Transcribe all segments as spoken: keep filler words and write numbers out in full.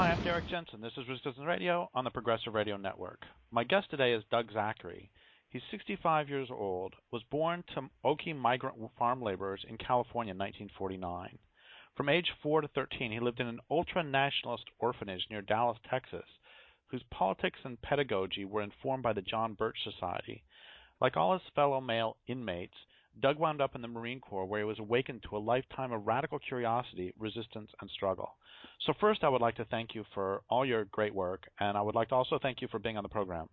Hi, I'm Derek Jensen. This is Resistance Radio on the Progressive Radio Network. My guest today is Doug Zachary. He's sixty-five years old, was born to Okie migrant farm laborers in California in nineteen forty-nine. From age four to thirteen, he lived in an ultra-nationalist orphanage near Dallas, Texas, whose politics and pedagogy were informed by the John Birch Society. Like all his fellow male inmates, Doug wound up in the Marine Corps, where he was awakened to a lifetime of radical curiosity, resistance, and struggle. So first, I would like to thank you for all your great work, and I would like to also thank you for being on the program.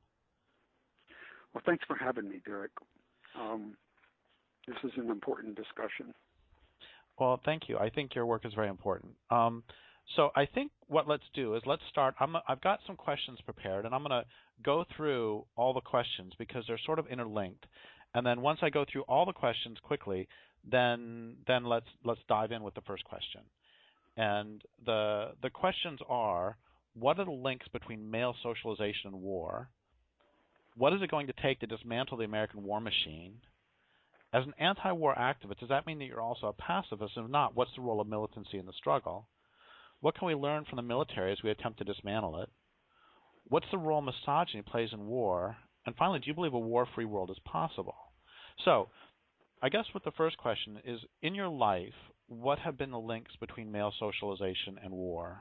Well, thanks for having me, Derek. Um, this is an important discussion. Well, thank you. I think your work is very important. Um, so I think what let's do is let's start. I'm, I've got some questions prepared, and I'm going to go through all the questions because they're sort of interlinked. And then once I go through all the questions quickly, then then let's let's dive in with the first question. And the the questions are: what are the links between male socialization and war? What is it going to take to dismantle the American war machine? As an anti-war activist, does that mean that you're also a pacifist? If not, what's the role of militancy in the struggle? What can we learn from the military as we attempt to dismantle it? What's the role misogyny plays in war? And finally, do you believe a war-free world is possible? So, I guess what the first question is, in your life, what have been the links between male socialization and war?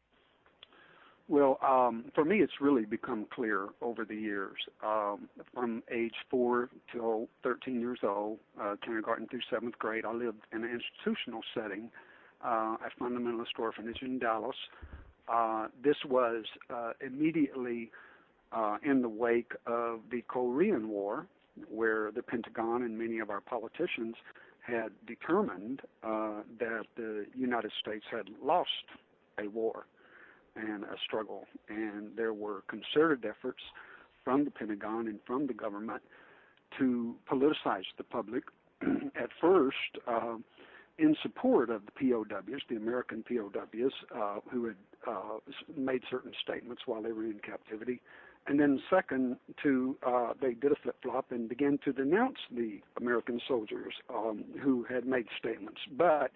Well, um, for me, it's really become clear over the years. Um, from age four till thirteen years old, uh, kindergarten through seventh grade, I lived in an institutional setting uh, at Fundamentalist Orphanage in Dallas. Uh, this was uh, immediately uh, in the wake of the Korean War, where the Pentagon and many of our politicians had determined uh, that the United States had lost a war and a struggle, and there were concerted efforts from the Pentagon and from the government to politicize the public, at first uh, in support of the P O Ws, the American P O Ws, uh, who had uh, made certain statements while they were in captivity, and then second to, uh, they did a flip-flop and began to denounce the American soldiers um, who had made statements. But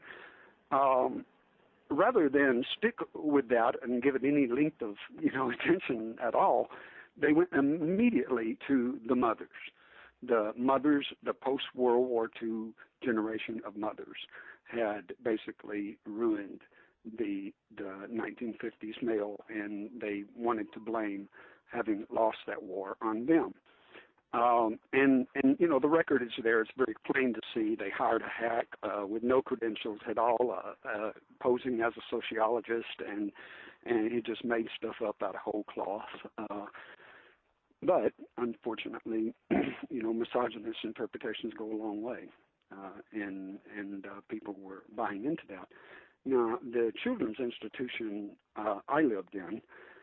um, rather than stick with that and give it any length of, you know, attention at all, they went immediately to the mothers. The mothers, the post-World War Two generation of mothers had basically ruined the, the nineteen fifties male, and they wanted to blame having lost that war on them. Um, and, and, you know, the record is there. It's very plain to see. They hired a hack uh, with no credentials at all, uh, uh, posing as a sociologist, and and he just made stuff up out of whole cloth. Uh, but, unfortunately, you know, misogynist interpretations go a long way, uh, and, and uh, people were buying into that. Now, the children's institution uh, I lived in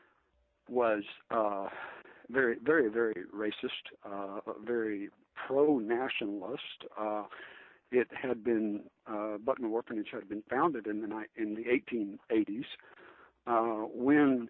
was uh, very, very, very racist, uh, very pro-nationalist. Uh, it had been, uh, Buckner Orphanage had been founded in the ni- in the eighteen eighties uh, when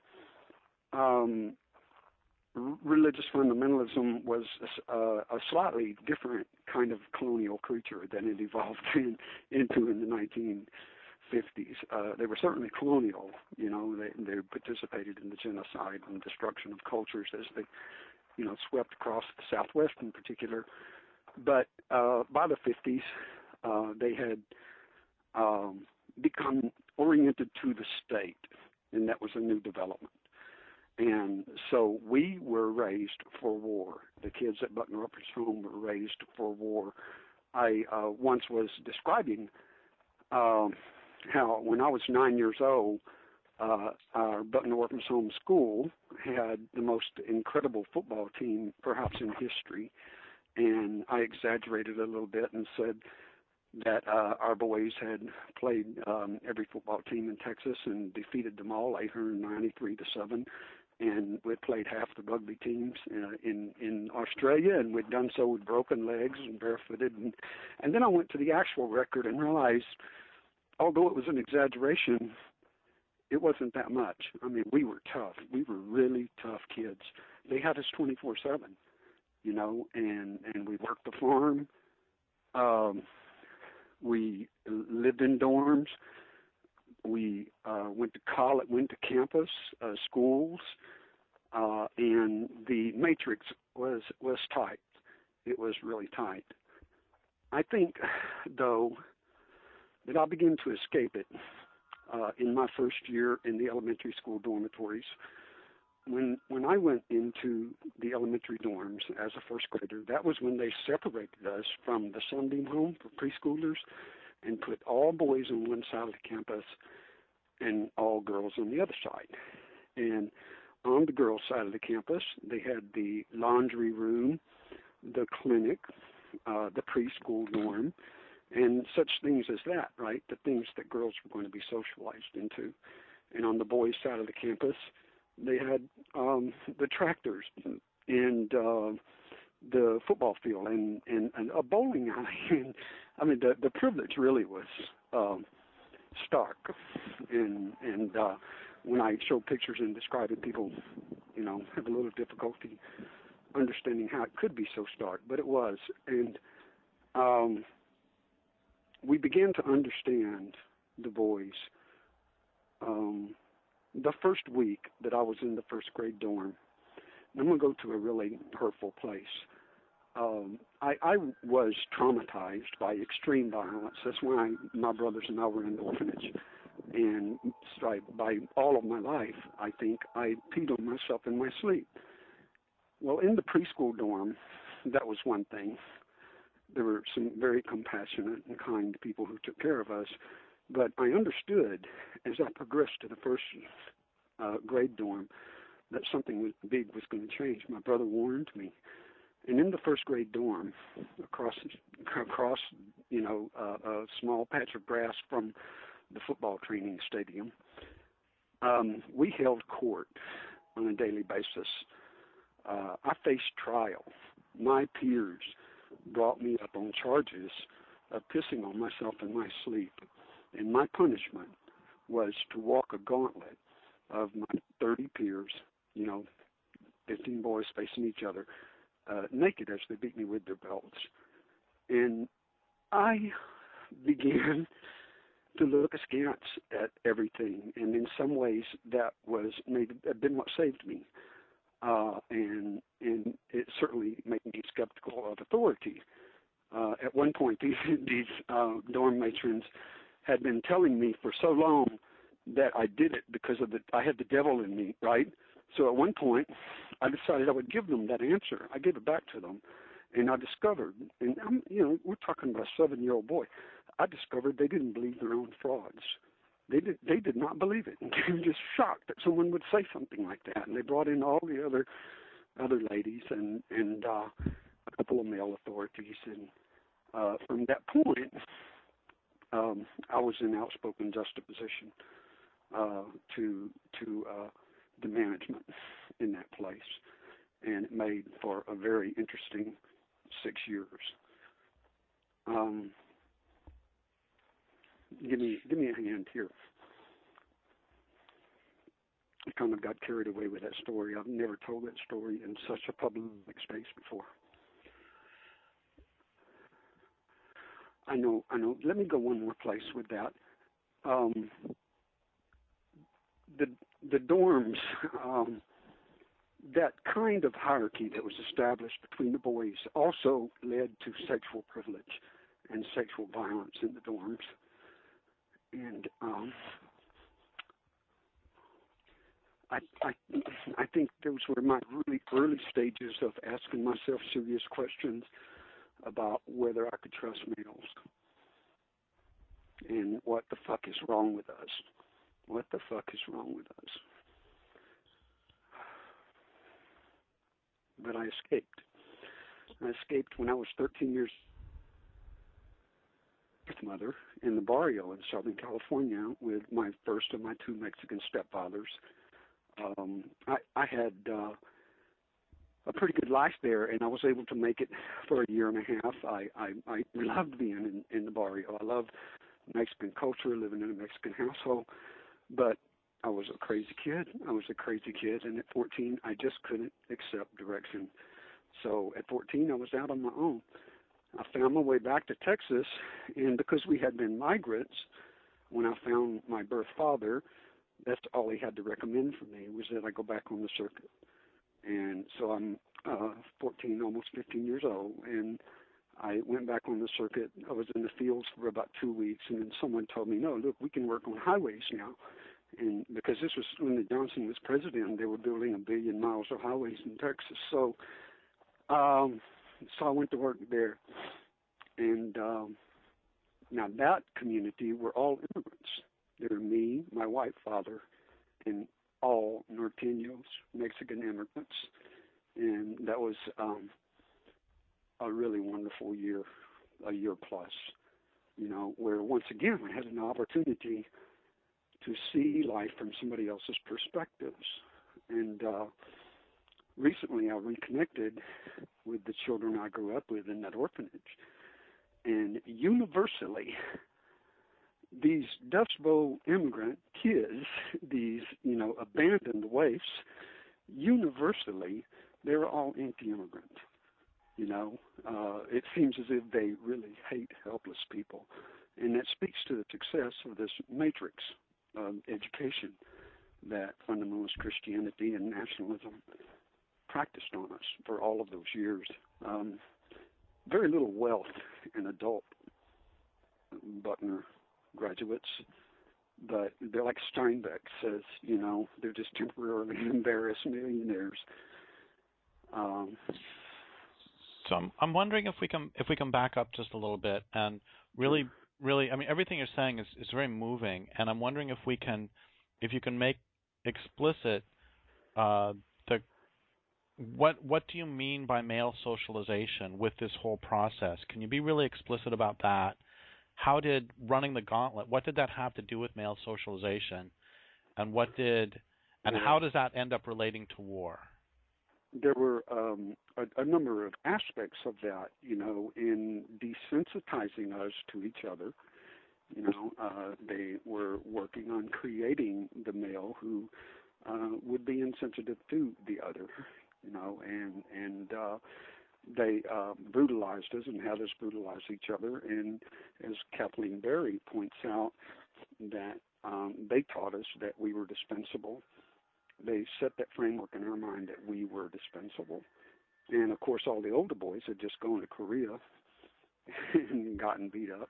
um, r- religious fundamentalism was a, a slightly different kind of colonial creature than it evolved in, into in the nineteen fifties. Uh, they were certainly colonial, you know, they, they participated in the genocide and destruction of cultures as they, you know, swept across the Southwest in particular. But uh, by the fifties, uh, they had um, become oriented to the state, and that was a new development. And so we were raised for war. The kids at Buckner Orphanage Home were raised for war. I uh, once was describing um, how when I was nine years old, uh, our Buckner Orphanage Home School had the most incredible football team perhaps in history. And I exaggerated a little bit and said that uh, our boys had played um, every football team in Texas and defeated them all eight hundred ninety-three to seven. And we played half the rugby teams uh, in, in Australia, and we'd done so with broken legs and barefooted. And, and then I went to the actual record and realized, although it was an exaggeration, it wasn't that much. I mean, we were tough. We were really tough kids. They had us twenty-four seven, you know, and, and we worked the farm. Um, we lived in dorms. we uh, went to college, went to campus, uh, schools, uh, and the matrix was was tight. It was really tight. I think, though, that I began to escape it uh, in my first year in the elementary school dormitories. When when I went into the elementary dorms as a first grader, that was when they separated us from the Sunbeam home for preschoolers and put all boys on one side of the campus and all girls on the other side. And on the girls' side of the campus, they had the laundry room, the clinic, uh, the preschool dorm, and such things as that, right? The things that girls were going to be socialized into. And on the boys' side of the campus, they had um, the tractors and uh, the football field and, and, and a bowling alley. And I mean, the, the privilege really was um, stark. And and uh, when I show pictures and describe it, people, you know, have a little difficulty understanding how it could be so stark, but it was. And um, we began to understand the boys. Um, the first week that I was in the first grade dorm, and I'm going to go to a really hurtful place. Um, I, I was traumatized by extreme violence. That's why my brothers and I were in the orphanage. And so I, by all of my life, I think I peed on myself in my sleep. Well, in the preschool dorm, that was one thing. There were some very compassionate and kind people who took care of us. But I understood as I progressed to the first uh, grade dorm that something was, big was going to change. My brother warned me. And in the first grade dorm, across, across you know, uh, a small patch of grass from the football training stadium, um, we held court on a daily basis. Uh, I faced trial. My peers brought me up on charges of pissing on myself in my sleep. And my punishment was to walk a gauntlet of my thirty peers, you know, fifteen boys facing each other, uh, naked as they beat me with their belts. And I began to look askance at everything. And in some ways, that was maybe been what saved me. Uh, and and it certainly made me skeptical of authority. Uh, at one point, these, these uh, dorm matrons had been telling me for so long that I did it because of the I had the devil in me, right? So at one point, I decided I would give them that answer. I gave it back to them, and I discovered, and I'm, you know, we're talking about a seven-year-old boy. I discovered they didn't believe their own frauds. They did. They did not believe it, and they were just shocked that someone would say something like that. And they brought in all the other other ladies and and uh, a couple of male authorities, and uh, from that point. Um, I was in outspoken juxtaposition uh, to to uh, the management in that place, and it made for a very interesting six years. Um, give me give me a hand here. I kind of got carried away with that story. I've never told that story in such a public space before. I know, I know. Let me go one more place with that. Um, the the dorms, um, that kind of hierarchy that was established between the boys also led to sexual privilege and sexual violence in the dorms. And um, I, I, I think those were my really early stages of asking myself serious questions about whether I could trust males and what the fuck is wrong with us. What the fuck is wrong with us? But I escaped. I escaped when I was thirteen years old, with mother in the barrio in Southern California with my first of my two Mexican stepfathers. Um, I, I had uh, a pretty good life there, and I was able to make it for a year and a half. I, I, I loved being in, in the barrio. I loved Mexican culture, living in a Mexican household, but I was a crazy kid. I was a crazy kid, and at fourteen, I just couldn't accept direction. So at fourteen, I was out on my own. I found my way back to Texas, and because we had been migrants, when I found my birth father, that's all he had to recommend for me was that I go back on the circuit. And so I'm uh, fourteen, almost fifteen years old, and I went back on the circuit. I was in the fields for about two weeks, and then someone told me, no, look, we can work on highways now. And because this was when the Johnson was president, they were building a billion miles of highways in Texas. So, um, so I went to work there. And um, now that community were all immigrants. There were me, my white father, and all Norteños, Mexican immigrants. And that was um, a really wonderful year, a year plus, you know, where once again I had an opportunity to see life from somebody else's perspectives. And uh, recently I reconnected with the children I grew up with in that orphanage. And universally, these Dust Bowl immigrant kids, these, you know, abandoned waifs, universally, they're all anti-immigrant. You know, uh, it seems as if they really hate helpless people. And that speaks to the success of this matrix of education that fundamentalist Christianity and nationalism practiced on us for all of those years. Um, very little wealth in adult Buckner graduates, but they're like Steinbeck says, you know, they're just temporarily embarrassed millionaires. Um, so I'm, I'm wondering if we can if we can back up just a little bit and really, really, I mean, everything you're saying is, is very moving, and I'm wondering if we can, if you can make explicit uh, the what what do you mean by male socialization with this whole process? Can you be really explicit about that? How did running the gauntlet, what did that have to do with male socialization? And what did, and how does that end up relating to war? There were um, a, a number of aspects of that, you know, in desensitizing us to each other. You know, uh, they were working on creating the male who uh, would be insensitive to the other, you know, and, and, uh, they uh, brutalized us and had us brutalize each other. And as Kathleen Berry points out, that um, they taught us that we were dispensable. They set that framework in our mind that we were dispensable. And, of course, all the older boys had just gone to Korea and gotten beat up.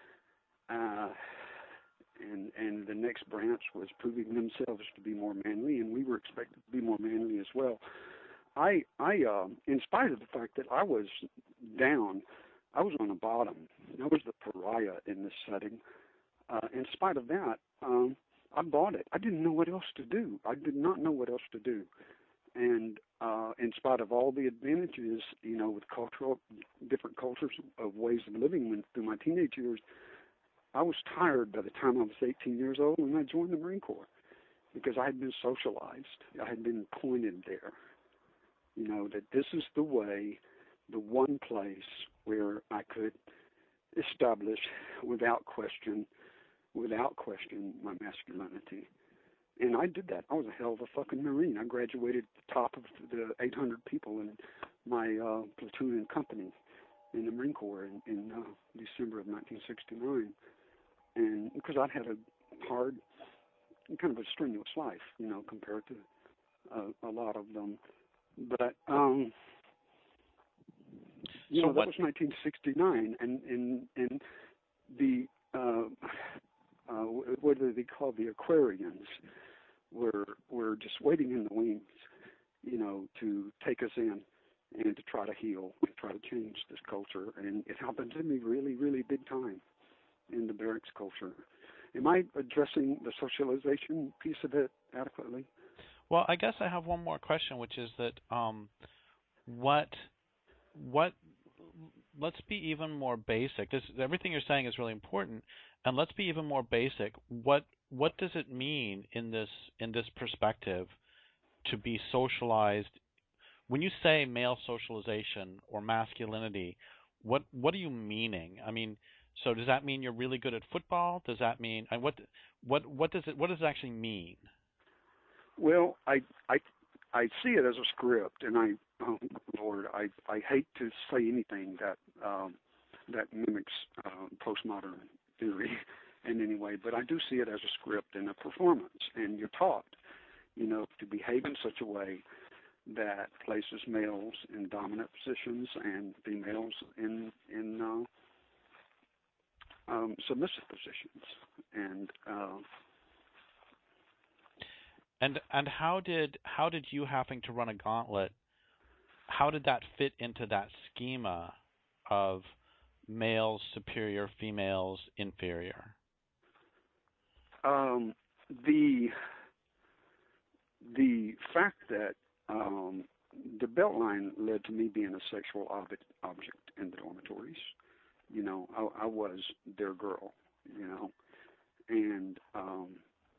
Uh, and, and the next branch was proving themselves to be more manly, and we were expected to be more manly as well. I, I, uh, in spite of the fact that I was down, I was on the bottom. I was the pariah in this setting. Uh, in spite of that, um, I bought it. I didn't know what else to do. I did not know what else to do. And uh, in spite of all the advantages, you know, with cultural, different cultures of ways of living when, through my teenage years, I was tired by the time I was eighteen years old, and I joined the Marine Corps because I had been socialized. I had been pointed there. You know, that this is the way, the one place where I could establish without question, without question, my masculinity. And I did that. I was a hell of a fucking Marine. I graduated at the top of the eight hundred people in my uh, platoon and company in the Marine Corps in, in uh, December of nineteen sixty-nine. And because I'd had a hard, kind of a strenuous life, you know, compared to uh, a lot of them. But, um, you so know, what, that was nineteen sixty-nine, and, and, and the, uh, uh, what do they call the Aquarians, were, were just waiting in the wings, you know, to take us in and to try to heal and try to change this culture. And it happened to me really, really big time in the barracks culture. Am I addressing the socialization piece of it adequately? Well, I guess I have one more question, which is that um, what, what, let's be even more basic. This, everything you're saying is really important, and let's be even more basic. What, what does it mean in this, in this perspective to be socialized? When you say male socialization or masculinity, what, what are you meaning? I mean, so does that mean you're really good at football? Does that mean, and what, what, what does it, what does it actually mean? Well, I, I, I see it as a script, and I, oh, Lord, I, I hate to say anything that um, that mimics uh, postmodern theory in any way, but I do see it as a script and a performance, and you're taught, you know, to behave in such a way that places males in dominant positions and females in in uh, um, submissive positions, and uh, and and how did how did you having to run a gauntlet? How did that fit into that schema of males superior, females inferior? Um, the the fact that um, the belt line led to me being a sexual ob- object in the dormitories. You know, I, I was their girl. You know, and um,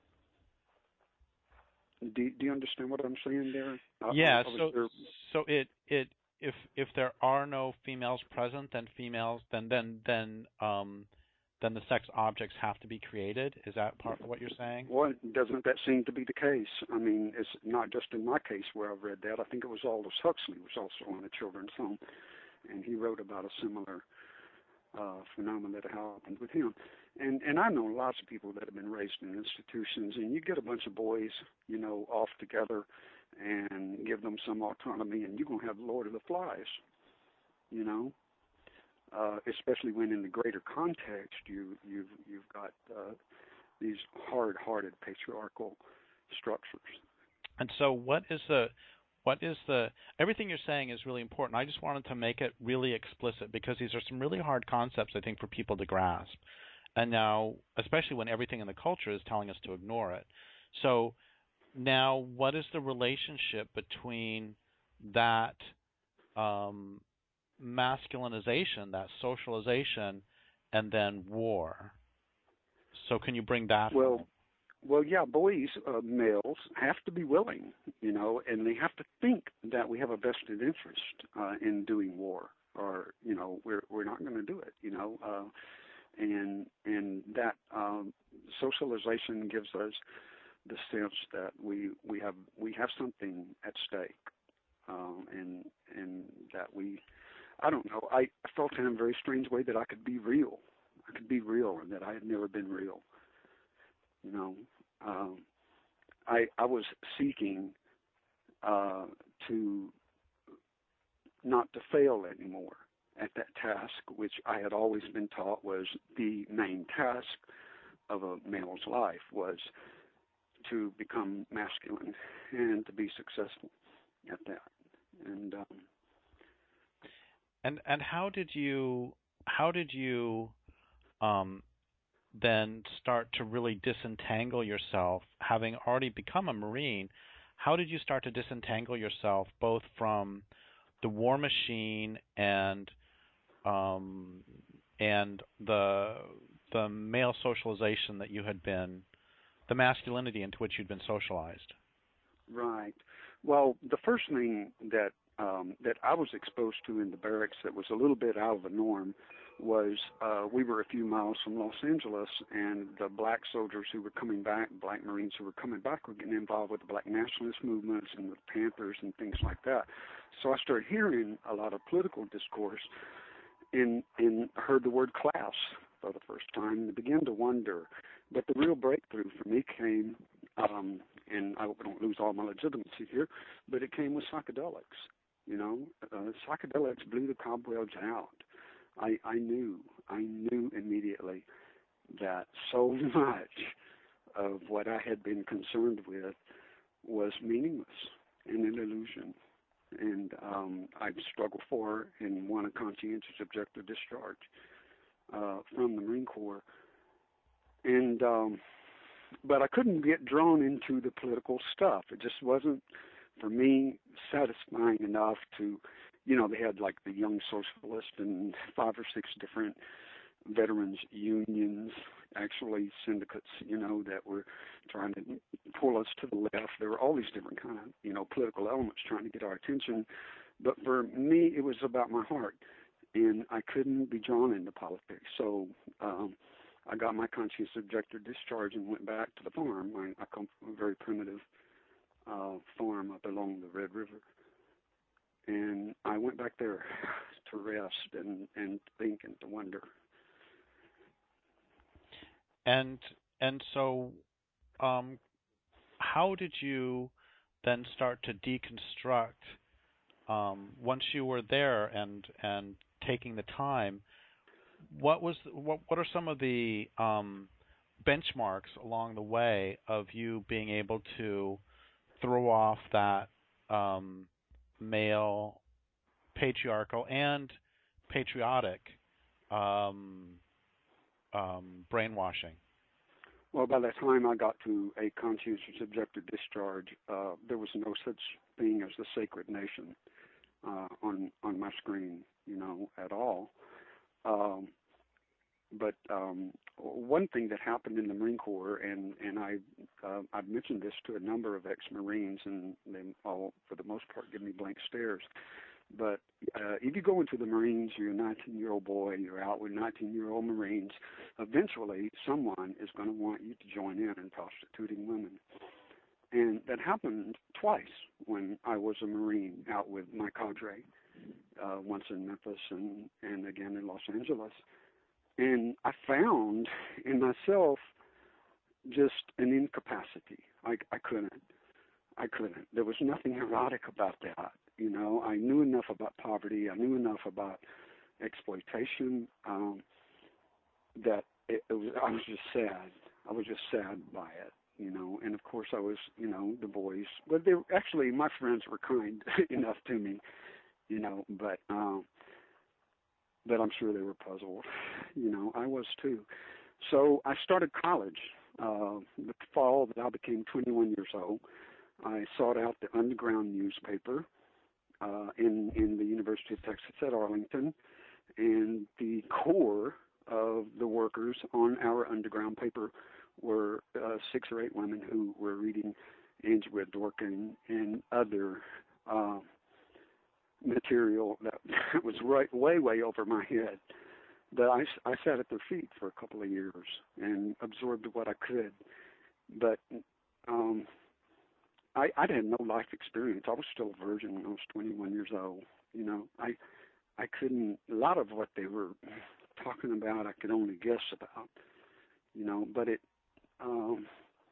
do do you understand what I'm saying there? I, Yeah. I, I So their, so it it if if there are no females present, then females then then then um then the sex objects have to be created. Is that part of what you're saying? Well, doesn't that seem to be the case? I mean, it's not just in my case where I've read that. I think it was Aldous Huxley was also on a children's home, and he wrote about a similar uh, phenomenon that happened with him. And and I know lots of people that have been raised in institutions, and you get a bunch of boys, you know, off together, and give them some autonomy, and you're gonna have Lord of the Flies, you know. Uh, especially when in the greater context you you've you've got uh, these hard-hearted patriarchal structures. And so what is the what is the everything you're saying is really important. I just wanted to make it really explicit because these are some really hard concepts I think for people to grasp. And now, especially when everything in the culture is telling us to ignore it. So now what is the relationship between that um, masculinization, that socialization, and then war? So can you bring that Well, home? well, yeah, boys, uh, males have to be willing, you know, and they have to think that we have a vested interest uh, in doing war, or you know, we're we're not going to do it, you know, uh, and and that um, socialization gives us the sense that we we have we have something at stake, um, and and that we, I don't know, I, I felt in a very strange way that I could be real, I could be real, and that I had never been real. You know, um, I I was seeking uh, to not to fail anymore at that task, which I had always been taught was the main task of a male's life, was to become masculine and to be successful at that. And um, And and how did you how did you um, then start to really disentangle yourself, having already become a Marine? How did you start to disentangle yourself both from the war machine and um, and the the male socialization that you had been, the masculinity into which you'd been socialized? right. Well, the first thing that um, that I was exposed to in the barracks that was a little bit out of the norm was uh, we were a few miles from Los Angeles, and the black soldiers who were coming back, black Marines who were coming back, were getting involved with the black nationalist movements and with Panthers and things like that. So I started hearing a lot of political discourse and, and heard the word class for the first time and began to wonder. But the real breakthrough for me came, um, and I don't lose all my legitimacy here, but it came with psychedelics. You know, uh, psychedelics blew the cobwebs out. I, I knew, I knew immediately that so much of what I had been concerned with was meaningless and an illusion. And um, I'd struggled for and won a conscientious objective discharge uh, from the Marine Corps. And um, but I couldn't get drawn into the political stuff. It just wasn't, for me, satisfying enough to, you know, they had like the Young Socialist and five or six different veterans unions, actually syndicates, you know, that were trying to pull us to the left. There were all these different kind of, you know, political elements trying to get our attention. But for me, it was about my heart, and I couldn't be drawn into politics. So um, I got my conscientious objector discharge and went back to the farm. I, I come from a very primitive uh, farm up along the Red River. And I went back there to rest and, and think and to wonder. and and so, um, how did you then start to deconstruct um, once you were there and and taking the time? What was what what are some of the um, benchmarks along the way of you being able to throw off that um, male patriarchal and patriotic um, um, brainwashing? Well, by the time I got to a conscientious objective discharge, uh, there was no such thing as the sacred nation uh, on on my screen, you know, at all. Um, but um, one thing that happened in the Marine Corps, and and I uh, I've mentioned this to a number of ex-Marines, and they all, for the most part, give me blank stares. But uh, if you go into the Marines, you're a nineteen-year-old boy, you're out with nineteen-year-old Marines. Eventually, someone is going to want you to join in in prostituting women. And that happened twice when I was a Marine out with my cadre, uh, once in Memphis and, and again in Los Angeles. And I found in myself just an incapacity. I, I couldn't. I couldn't. There was nothing erotic about that. You know, I knew enough about poverty. I knew enough about exploitation um, that it, it was. I was just sad. I was just sad by it. You know, and of course I was. You know, the boys. But they were, actually my friends were kind enough to me. You know, but um, but I'm sure they were puzzled. You know, I was too. So I started college. Uh, the fall that I became twenty-one years old, I sought out the underground newspaper uh, in in the University of Texas at Arlington, and the core of the workers on our underground paper were uh, six or eight women who were reading Ainsworth Dworkin and other uh, material that was right way way over my head. But I, I sat at their feet for a couple of years and absorbed what I could. But um, I, I had no life experience. I was still a virgin when I was twenty-one years old. You know, I I couldn't. A lot of what they were talking about, I could only guess about. You know, but it. Um,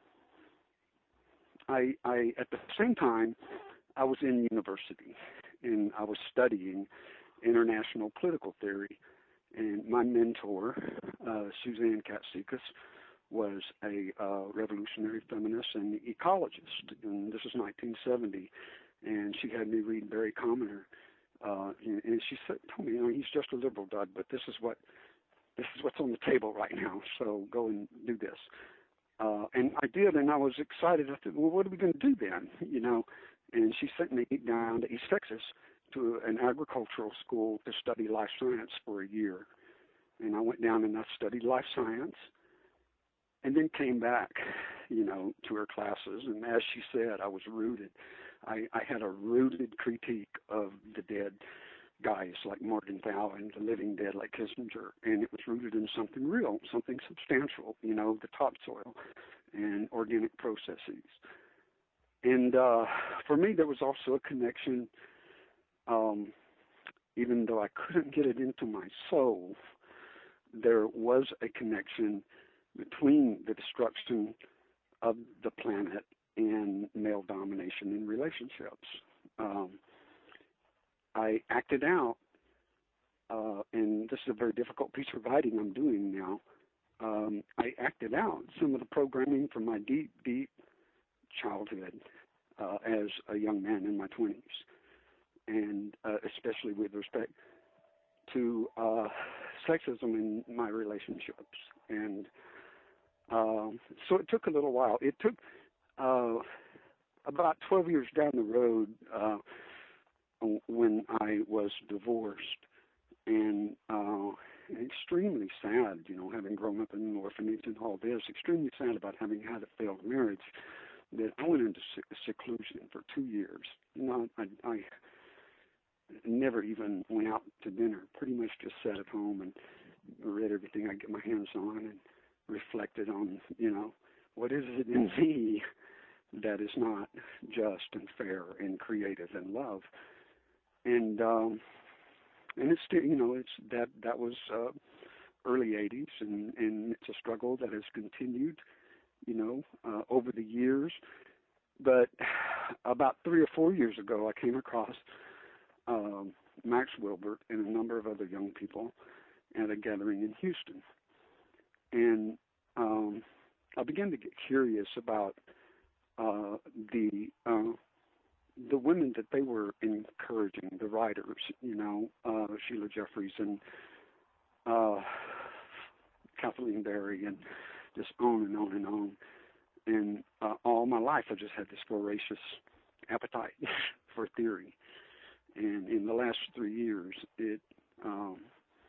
I I at the same time, I was in university, and I was studying international political theory. And my mentor, uh, Suzanne Katsikas, was a uh, revolutionary feminist and ecologist, and this was nineteen seventy, and she had me read Barry Commoner, uh, and, and she said, told me, you know, he's just a liberal, Doug, but this is what this is what's on the table right now, so go and do this. Uh, and I did, and I was excited. I thought, well, what are we going to do then? You know, and she sent me down to East Texas to an agricultural school to study life science for a year. And I went down and I studied life science and then came back, you know, to her classes. And as she said, I was rooted. I, I had a rooted critique of the dead guys like Morgenthau and the living dead like Kissinger. And it was rooted in something real, something substantial, you know, the topsoil and organic processes. And uh, for me, there was also a connection, um, even though I couldn't get it into my soul, there was a connection between the destruction of the planet and male domination in relationships. Um, I acted out, uh, and this is a very difficult piece of writing I'm doing now. Um, I acted out some of the programming from my deep, deep childhood uh, as a young man in my twenties, and uh, especially with respect to uh, sexism in my relationships. And um, so it took a little while. It took uh, about twelve years down the road uh, when I was divorced, and uh, extremely sad, you know, having grown up in an orphanage and all this, extremely sad about having had a failed marriage, that I went into seclusion for two years. You know, I, I never even went out to dinner, pretty much just sat at home and read everything I get my hands on and reflected on, you know, what is it in me that is not just and fair and creative and love. And um, and it's still, you know, it's that that was uh, early eighties, and, and it's a struggle that has continued, you know, uh, over the years. But about three or four years ago, I came across um, Max Wilbert and a number of other young people at a gathering in Houston. And um, I began to get curious about uh, the uh, the women that they were encouraging, the writers, you know, uh, Sheila Jeffries and uh, Kathleen Berry, and just on and on and on. And uh, all my life, I just had this voracious appetite for theory. And in the last three years, it um,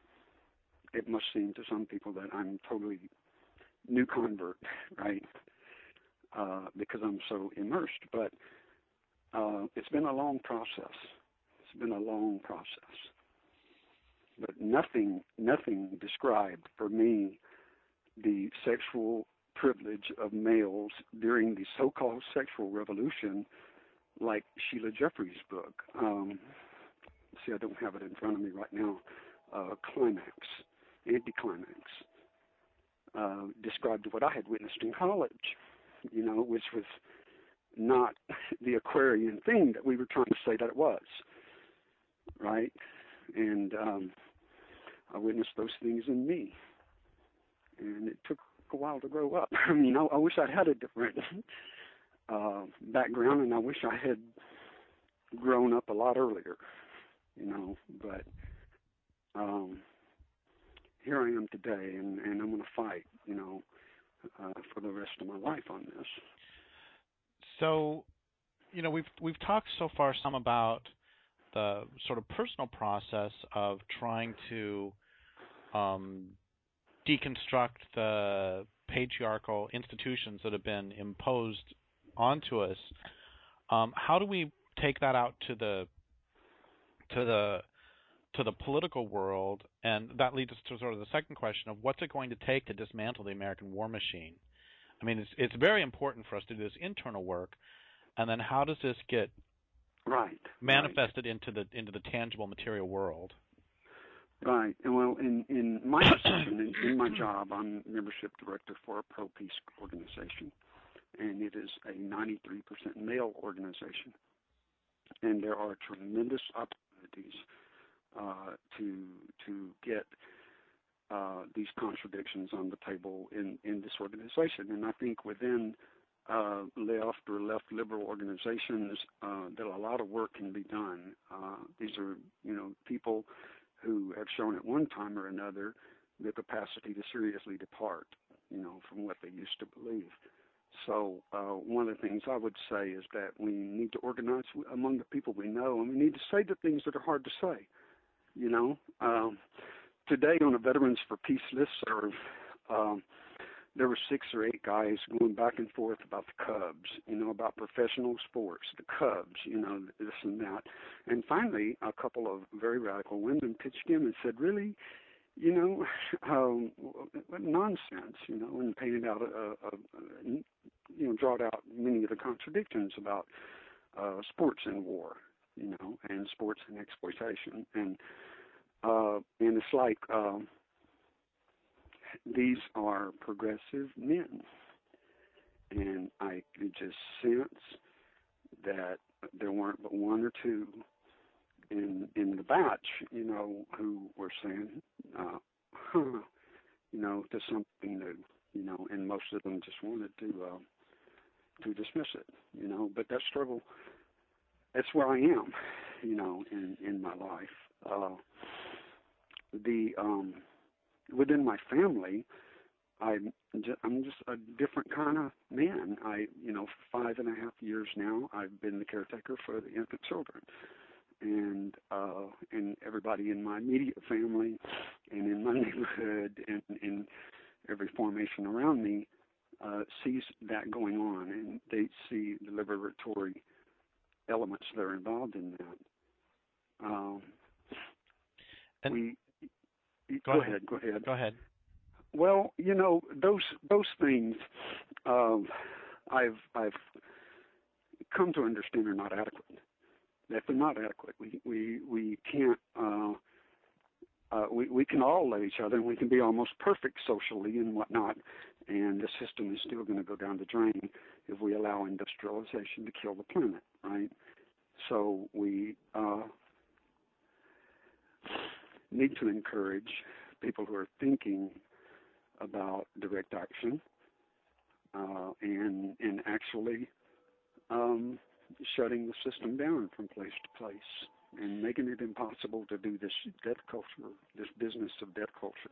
it must seem to some people that I'm totally new convert, right? Uh, because I'm so immersed. But uh, it's been a long process. It's been a long process. But nothing, nothing described for me the sexual privilege of males during the so-called sexual revolution like Sheila Jeffries' book. Um, see, I don't have it in front of me right now. Uh, Climax, Anticlimax, uh, described what I had witnessed in college, you know, which was not the Aquarian thing that we were trying to say that it was, right? And um, I witnessed those things in me, and it took a while to grow up. I mean, I, I wish I had a different uh, background, and I wish I had grown up a lot earlier, you know, but um, here I am today, and, and I'm going to fight, you know, uh, for the rest of my life on this. So, you know, we've we've talked so far some about the sort of personal process of trying to um, deconstruct the patriarchal institutions that have been imposed onto us. Um, how do we take that out to the to the to the political world? And that leads us to sort of the second question of what's it going to take to dismantle the American war machine? I mean, it's it's very important for us to do this internal work, and then how does this get right manifested right. into the into the tangible material world? Right. And well, in in my position, in, in my job, I'm membership director for a pro-peace organization, and it is a ninety-three percent male organization, and there are tremendous opportunities uh, to to get uh, these contradictions on the table in, in this organization. And I think within uh, left or left liberal organizations uh, that a lot of work can be done. Uh, these are, you know, people who have shown at one time or another the capacity to seriously depart, you know, from what they used to believe. So uh, one of the things I would say is that we need to organize among the people we know, and we need to say the things that are hard to say, you know. Um, today on a Veterans for Peace listserv, um, there were six or eight guys going back and forth about the Cubs, you know, about professional sports, the Cubs, you know, this and that. And finally, a couple of very radical women pitched in and said, really, you know, um, what nonsense, you know, and painted out, a, a, a, you know, drawed out many of the contradictions about uh, sports and war, you know, and sports and exploitation. And, uh, and it's like, um, these are progressive men, and I could just sense that there weren't but one or two in in the batch, you know, who were saying, uh, huh, you know, to something new, you know, and most of them just wanted to uh, to dismiss it, you know. But that struggle, that's where I am, you know, in in my life. Uh, the um, Within my family, I'm just, I'm just a different kind of man. I, you know, for five and a half years now, I've been the caretaker for the infant children, and uh, and everybody in my immediate family, and in my neighborhood, and in every formation around me, uh, sees that going on, and they see the liberatory elements that are involved in that. Um, and we. Go, go ahead. ahead. Go ahead. Go ahead. Well, you know, those those things um, I've I've come to understand are not adequate. That they're not adequate. We we we can't uh, uh, we we can all love each other, and we can be almost perfect socially and whatnot, and the system is still going to go down the drain if we allow industrialization to kill the planet, right? So we uh, need to encourage people who are thinking about direct action uh, and and actually um, shutting the system down from place to place and making it impossible to do this death culture, this business of death culture.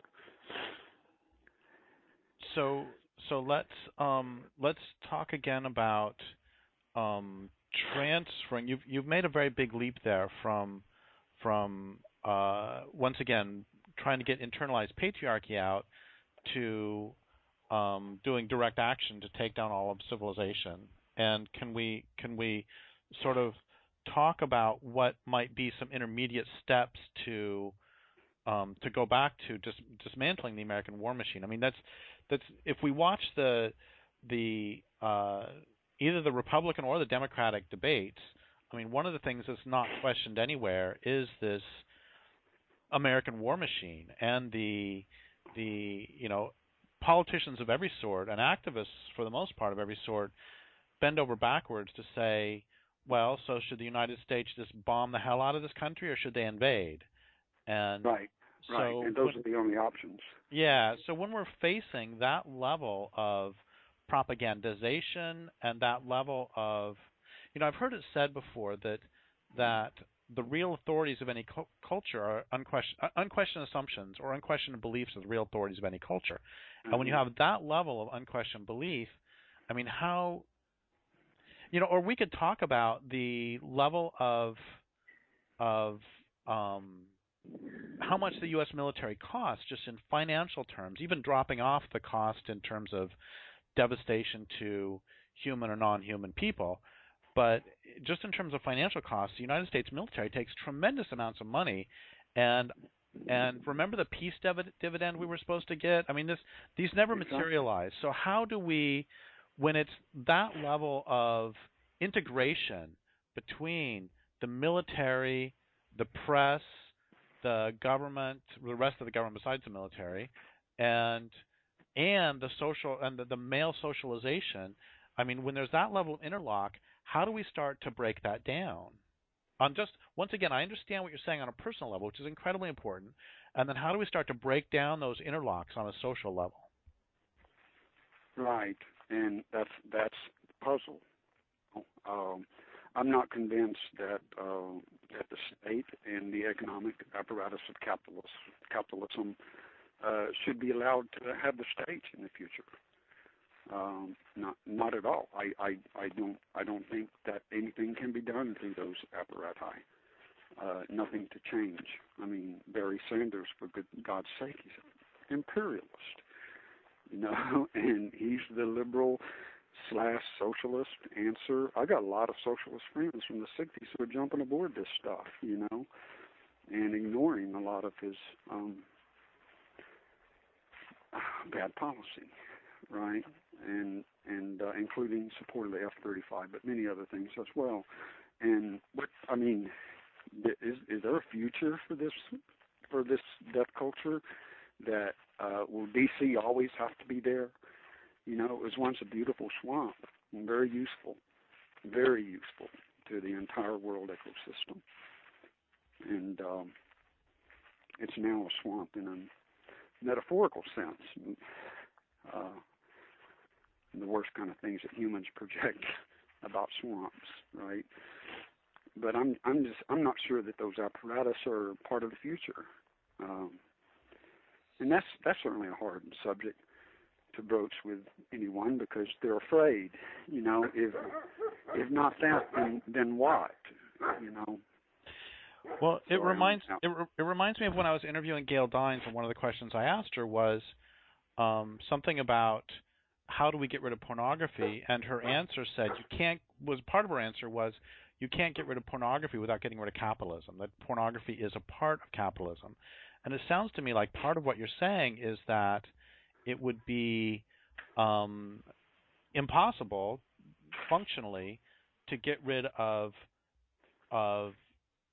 So so let's um, let's talk again about um, transferring. You've you've made a very big leap there from from uh, once again trying to get internalized patriarchy out to um, doing direct action to take down all of civilization. And can we can we sort of talk about what might be some intermediate steps to um, to go back to dis- dismantling the American war machine? I mean, that's that's if we watch the the uh, either the Republican or the Democratic debates, I mean, one of the things that's not questioned anywhere is this American war machine and the the you know politicians of every sort and activists for the most part of every sort bend over backwards to say, well, so should the United States just bomb the hell out of this country or should they invade? And right, so right, and those when, are the only options. yeah, so when we're facing that level of propagandization and that level of, you know, I've heard it said before that that the real authorities of any cu- culture are unquestioned, unquestioned assumptions or unquestioned beliefs are the real authorities of any culture. Mm-hmm. And when you have that level of unquestioned belief, I mean, how, you know, or we could talk about the level of of um, how much the U S military costs just in financial terms, even dropping off the cost in terms of devastation to human or non-human people. But just in terms of financial costs, the United States military takes tremendous amounts of money. And and remember the peace div- dividend we were supposed to get? I mean, this these never Exactly. materialize. So how do we, when it's that level of integration between the military, the press, the government, the rest of the government besides the military, and and the social and the, the male socialization, I mean, when there's that level of interlock, how do we start to break that down? On just once again, I understand what you're saying on a personal level, which is incredibly important, and then how do we start to break down those interlocks on a social level? Right, and that's that's the puzzle. Um, I'm not convinced that uh, that the state and the economic apparatus of capitalist, capitalism uh, should be allowed to have the stage in the future. Um, not not at all. I, I, I don't I don't think that anything can be done through those apparati. Uh, nothing to change. I mean, Barry Sanders, for good God's sake, he's an imperialist, you know, and he's the liberal slash socialist answer. I got a lot of socialist friends from the sixties who are jumping aboard this stuff, you know, and ignoring a lot of his um, bad policy, right? And and uh, including support of the F thirty-five, but many other things as well. And what I mean, is is there a future for this for this death culture? That uh, will D C always have to be there? You know, it was once a beautiful swamp and very useful, very useful to the entire world ecosystem. And um, it's now a swamp in a metaphorical sense. Uh, the worst kind of things that humans project about swamps, right? But I'm I'm just I'm not sure that those apparatus are part of the future. Um, and that's that's certainly a hard subject to broach with anyone because they're afraid, you know, if if not that, then then what, you know. Well, it so reminds it, re- it reminds me of when I was interviewing Gail Dines, and one of the questions I asked her was um, something about how do we get rid of pornography, and her answer said you can't. Was part of her answer was you can't get rid of pornography without getting rid of capitalism. That pornography is a part of capitalism, and it sounds to me like part of what you're saying is that it would be um, impossible functionally to get rid of of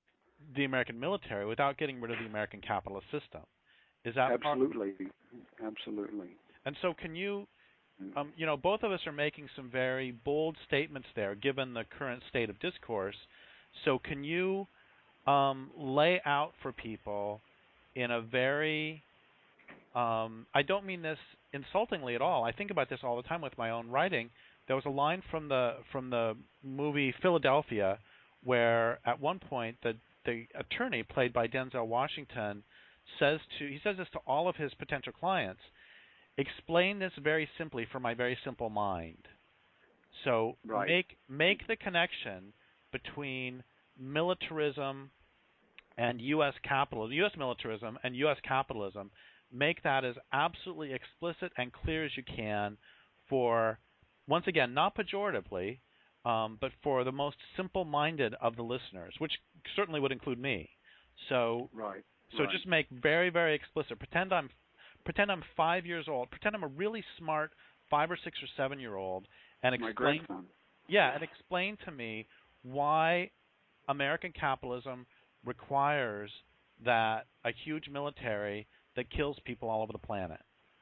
the American military without getting rid of the American capitalist system. Is that absolutely, part? Absolutely? And so, can you, um, you know, both of us are making some very bold statements there, given the current state of discourse. So, can you um, lay out for people in a very, um, I don't mean this insultingly at all. I think about this all the time with my own writing. There was a line from the from the movie Philadelphia, where at one point the the attorney, played by Denzel Washington, says to he says this to all of his potential clients: explain this very simply for my very simple mind. So right. make make the connection between militarism and U S capitalism, U S militarism and U S capitalism. Make that as absolutely explicit and clear as you can for, once again, not pejoratively, um, but for the most simple-minded of the listeners, which certainly would include me. So, right. so right. just make very, very explicit. Pretend I'm, pretend I'm five years old. Pretend I'm a really smart five or six or seven-year-old, and My explain, grandson. yeah, and explain to me why American capitalism requires that a huge military that kills people all over the planet.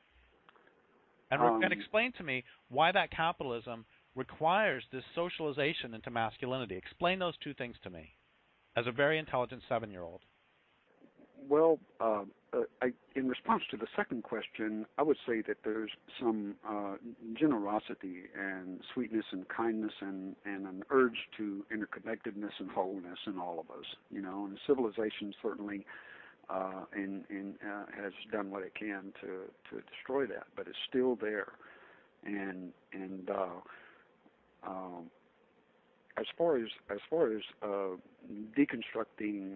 And, re- Um, and explain to me why that capitalism requires this socialization into masculinity. Explain those two things to me as a very intelligent seven-year-old. Well, uh, uh, I, in response to the second question, I would say that there's some uh, generosity and sweetness and kindness and, and an urge to interconnectedness and wholeness in all of us. You know, and civilization certainly uh, in, in, uh, has done what it can to, to destroy that, but it's still there. And and uh, um, as far as as far as uh, deconstructing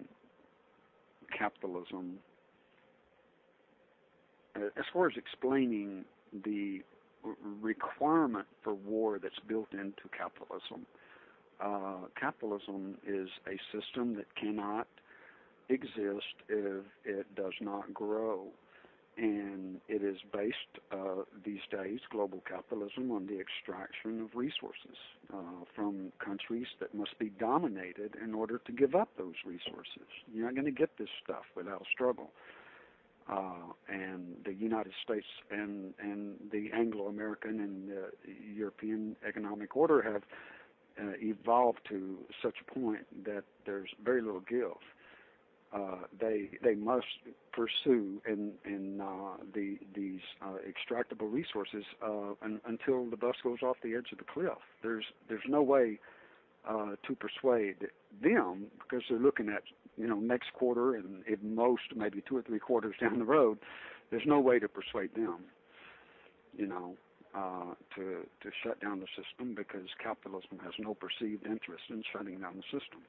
capitalism, as far as explaining the requirement for war that's built into capitalism, uh, capitalism is a system that cannot exist if it does not grow. And it is based uh, these days, global capitalism, on the extraction of resources uh, from countries that must be dominated in order to give up those resources. You're not going to get this stuff without a struggle. Uh, and the United States and, and the Anglo-American and uh, European economic order have uh, evolved to such a point that there's very little give. Uh, they they must pursue in in uh, the these uh, extractable resources uh, un, until the bus goes off the edge of the cliff. There's there's no way uh, to persuade them, because they're looking at, you know, next quarter and at most maybe two or three quarters down the road. There's no way to persuade them, you know, uh, to to shut down the system, because capitalism has no perceived interest in shutting down the system.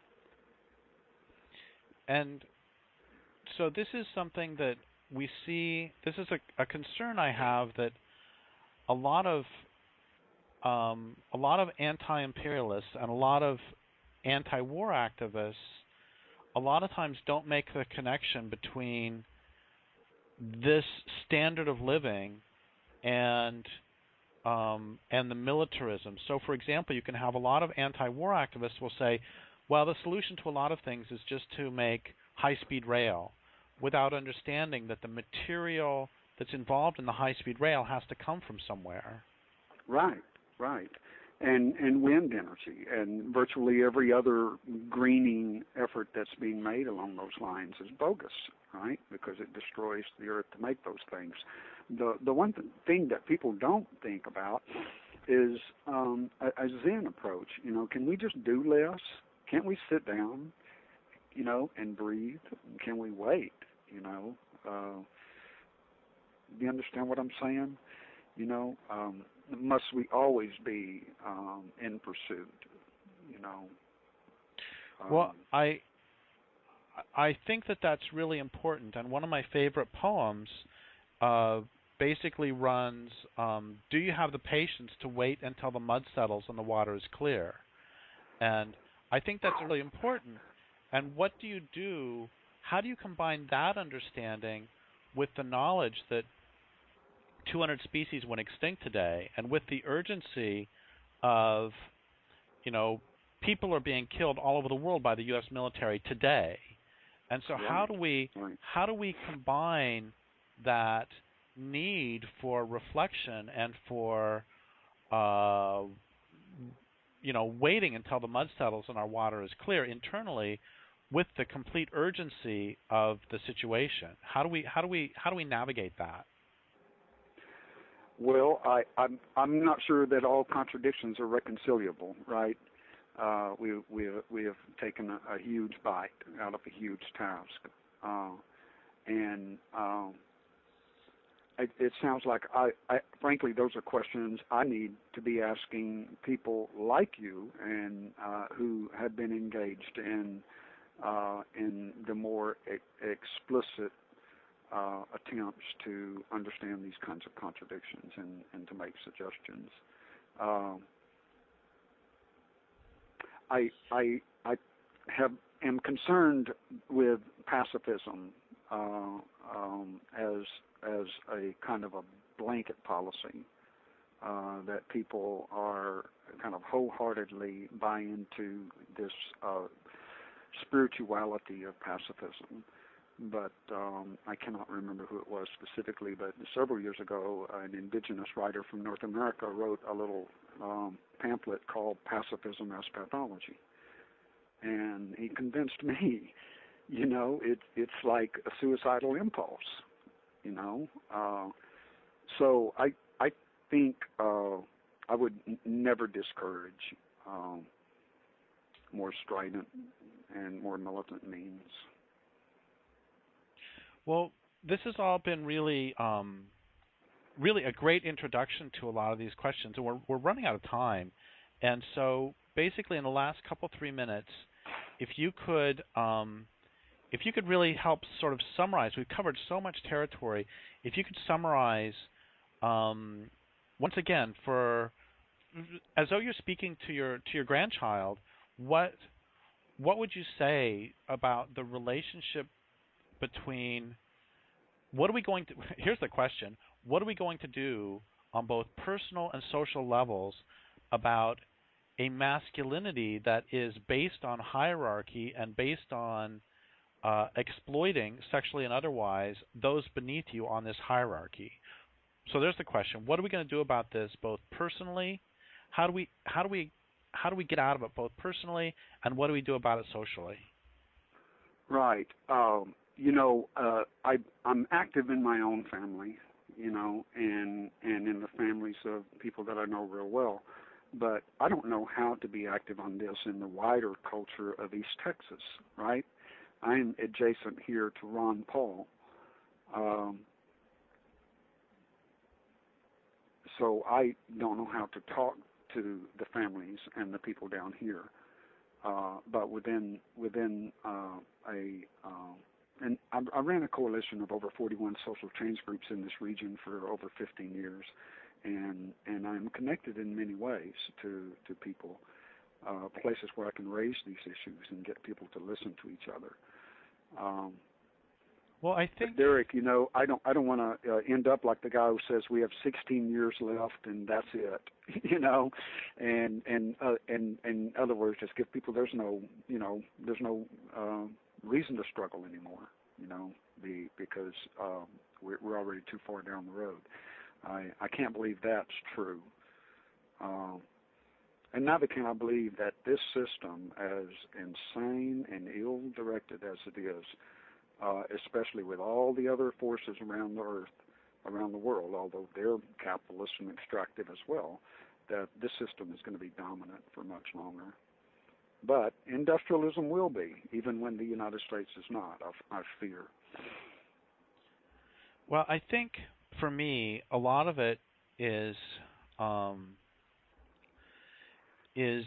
And so this is something that we see, this is a, a concern I have, that a lot of um, a lot of anti-imperialists and a lot of anti-war activists a lot of times don't make the connection between this standard of living and um, and the militarism. So, for example, you can have a lot of anti-war activists will say, well, the solution to a lot of things is just to make high-speed rail, without understanding that the material that's involved in the high-speed rail has to come from somewhere. Right, right. And and wind energy, and virtually every other greening effort that's being made along those lines is bogus, right? Because it destroys the earth to make those things. The the one th- thing that people don't think about is um, a, a Zen approach. You know, can we just do less? Can't we sit down, you know, and breathe? Can we wait? You know, uh, you understand what I'm saying? You know, um, must we always be um, in pursuit? You know. Um, Well, I I think that that's really important, and one of my favorite poems uh, basically runs, um, do you have the patience to wait until the mud settles and the water is clear? And I think that's really important. And what do you do, how do you combine that understanding with the knowledge that two hundred species went extinct today, and with the urgency of, you know, people are being killed all over the world by the U S military today. And so Right. how do we Right. how do we combine that need for reflection and for uh, you know waiting until the mud settles and our water is clear internally with the complete urgency of the situation? How do we how do we how do we navigate that? Well, I, I'm I'm not sure that all contradictions are reconcilable, right? Uh, we we we have taken a, a huge bite out of a huge task, uh, and um, it, it sounds like I, I frankly those are questions I need to be asking people like you and uh, who have been engaged in uh, in the more e- explicit Uh, attempts to understand these kinds of contradictions and, and to make suggestions. Um, I, I, I have am concerned with pacifism uh, um, as as a kind of a blanket policy uh, that people are kind of wholeheartedly buy into this uh, spirituality of pacifism. But um, I cannot remember who it was specifically, but several years ago, an indigenous writer from North America wrote a little um, pamphlet called Pacifism as Pathology. And he convinced me, you know, it, it's like a suicidal impulse, you know. Uh, so I, I think uh, I would n- never discourage um, more strident and more militant means. Well, this has all been really, um, really a great introduction to a lot of these questions, and we're we're running out of time. And so, basically, in the last couple three minutes, if you could, um, if you could really help sort of summarize, we've covered so much territory. If you could summarize, um, once again, for as though you're speaking to your to your grandchild, what what would you say about the relationship between what are we going to here's the question, what are we going to do on both personal and social levels about a masculinity that is based on hierarchy and based on uh, exploiting sexually and otherwise those beneath you on this hierarchy? So there's the question, what are we going to do about this both personally? How do we how do we how do we get out of it both personally, and what do we do about it socially? Right. Um, you know, uh, I, I'm active in my own family, you know, and and in the families of people that I know real well, but I don't know how to be active on this in the wider culture of East Texas, right? I'm adjacent here to Ron Paul. Um, so I don't know how to talk to the families and the people down here. Uh, but within within uh, a uh, and I, I ran a coalition of over forty-one social change groups in this region for over fifteen years, and and I'm connected in many ways to to people, uh, places where I can raise these issues and get people to listen to each other. Um, Well, I think, but Derek, you know, I don't I don't want to uh, end up like the guy who says we have sixteen years left and that's it, you know, and and uh, and and in other words, just give people there's no you know there's no uh, reason to struggle anymore, you know, be, because um, we're, we're already too far down the road. I I can't believe that's true. Um, and neither can I believe that this system, as insane and ill-directed as it is, Uh, especially with all the other forces around the earth, around the world, although they're capitalist and extractive as well, that this system is going to be dominant for much longer. But industrialism will be, even when the United States is not, I, I fear. well, I think for me, a lot of it is um, is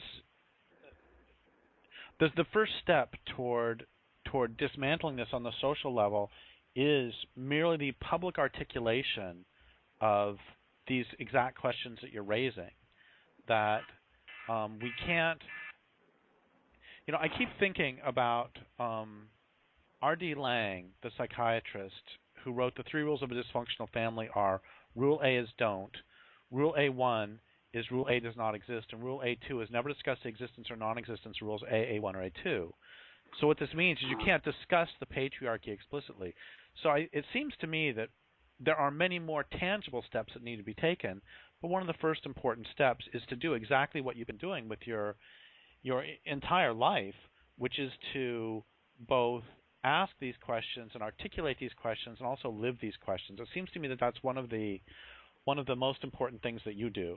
the the first step toward toward dismantling this on the social level is merely the public articulation of these exact questions that you're raising. That um, we can't, you know, I keep thinking about um, R D Laing, the psychiatrist, who wrote the three rules of a dysfunctional family are: Rule A is don't. Rule A one is Rule A does not exist, and Rule A two is never discuss the existence or non-existence of Rules A, A one, or A two. So what this means is you can't discuss the patriarchy explicitly. So I, it seems to me that there are many more tangible steps that need to be taken, but one of the first important steps is to do exactly what you've been doing with your your entire life, which is to both ask these questions and articulate these questions and also live these questions. It seems to me that that's one of the one of the most important things that you do.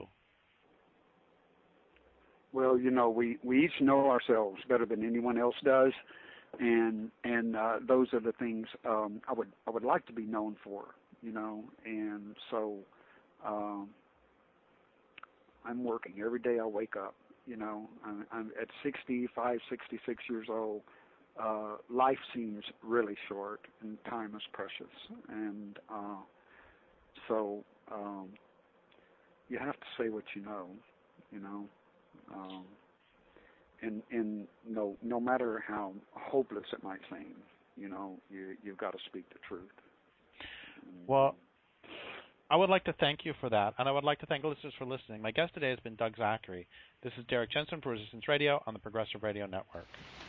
Well, you know, we, we each know ourselves better than anyone else does, and and uh, those are the things um, I would I would like to be known for, you know, and so um, I'm working every day I wake up. You know, I'm, I'm at sixty-five, sixty-six years old. Uh, life seems really short, and time is precious, and uh, so um, you have to say what you know, you know. Um, and and no no matter how hopeless it might seem, you know, you you've got to speak the truth. Well, I would like to thank you for that, and I would like to thank listeners for listening. My guest today has been Doug Zachary. This is Derek Jensen for Resistance Radio on the Progressive Radio Network.